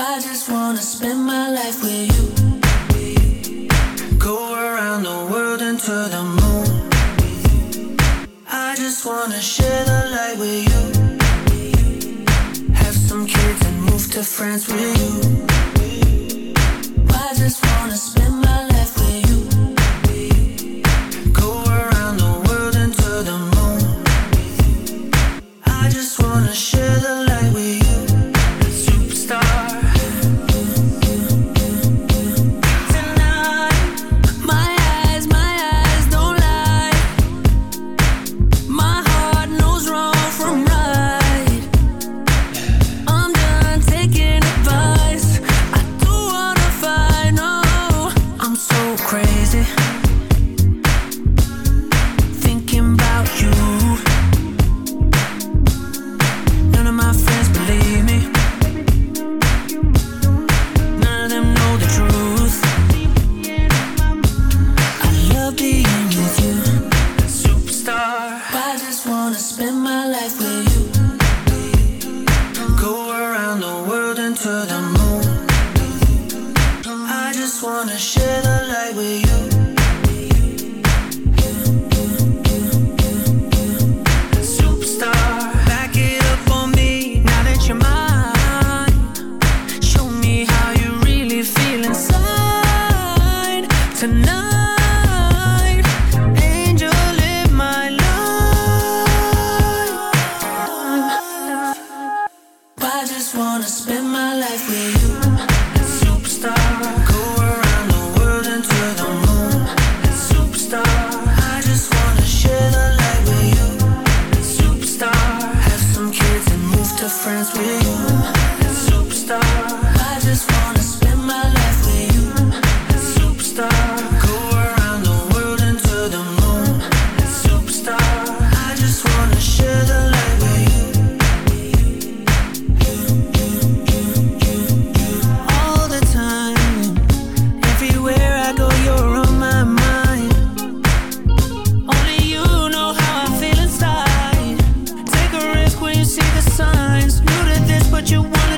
I just wanna spend my life with you. Go around the world and to the moon. I just wanna share the light with you. Have some kids and move to France with you. I just wanna spend my life with you. Go around the world and to the moon. I just wanna share the light with you. Superstar. Spend my life with you. Go around the world and to the moon. I just wanna share the light with you. Superstar, back it up on me now that you're mine. Show me how you really feel inside tonight. I just wanna spend my life with you. Superstar. Go around the world and to the moon. Superstar. I just wanna share the light with you. Superstar. Have some kids and move to France with you. Superstar. I just wanna spend my life with you. Superstar. Go around the world and to the moon. Superstar. I just wanna share the light with you. But you wanna